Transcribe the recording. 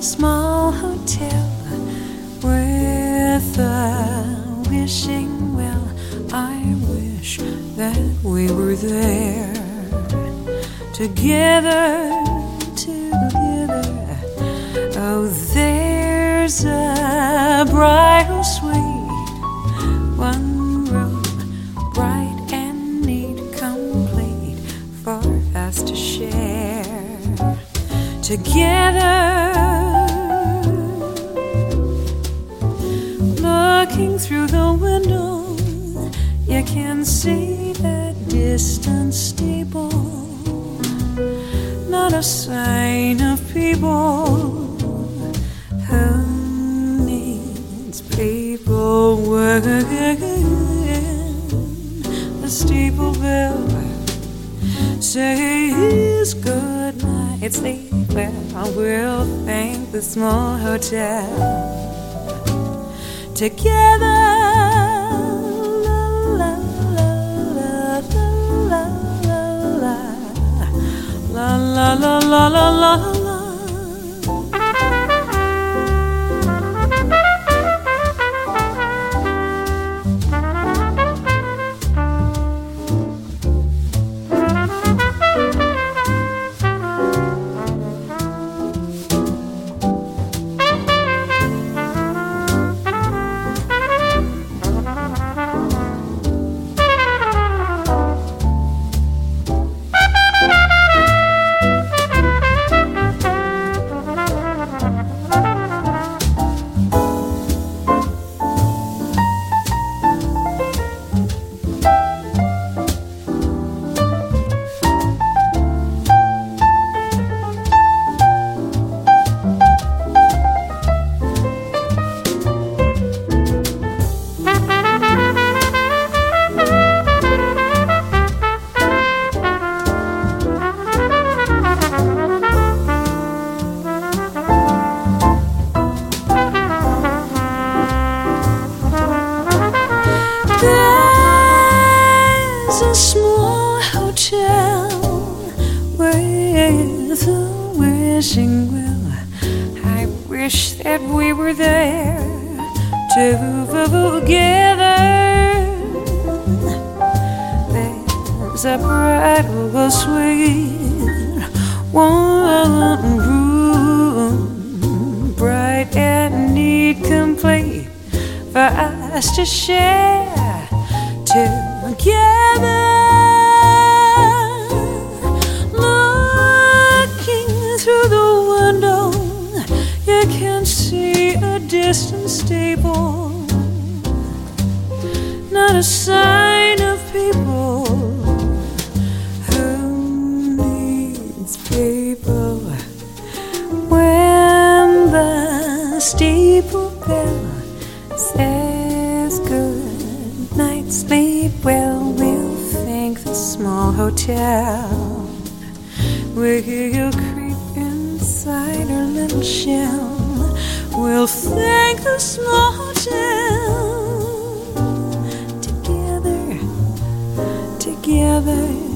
small hotel with a wishing well. I wish that we were there together, together. Oh, there's a bridal suite, one room, bright and neat, complete for us to share together. Looking through the window, you can see that distant steeple. Not a sign of people. Who needs paperwork? The steeple bell says good night. Sleep well. We'll thank the small hotel together. La la la la la la la la la la la. There's a small hotel with a wishing well. I wish that we were there together. There's a bridal suite, one room, bright and neat, complete for us to share together. Looking through the window, you can see a distant steeple. Not a sign of people. Who needs people when the steeple bell says good night, sleep well? We'll thank the small hotel. We'll creep inside our little shell. We'll thank the small hotel together, together.